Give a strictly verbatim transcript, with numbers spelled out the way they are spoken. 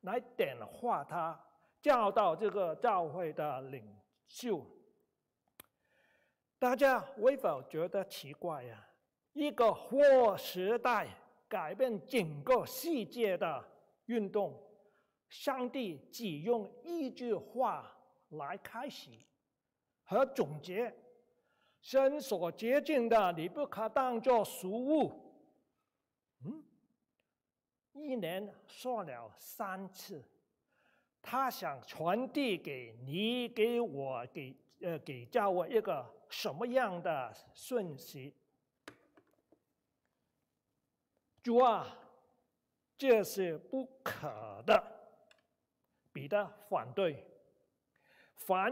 来点化他，教导这个教会的领袖。大家会否觉得奇怪呀？一个划时代、改变整个世界的运动，上帝只用一句话来开始和总结。神所洁净的，你不可当作俗物。嗯，一年说了三次，他想传递给你、给我、给呃给教会一个什么样的讯息？主啊，这是不可的。彼得反对，凡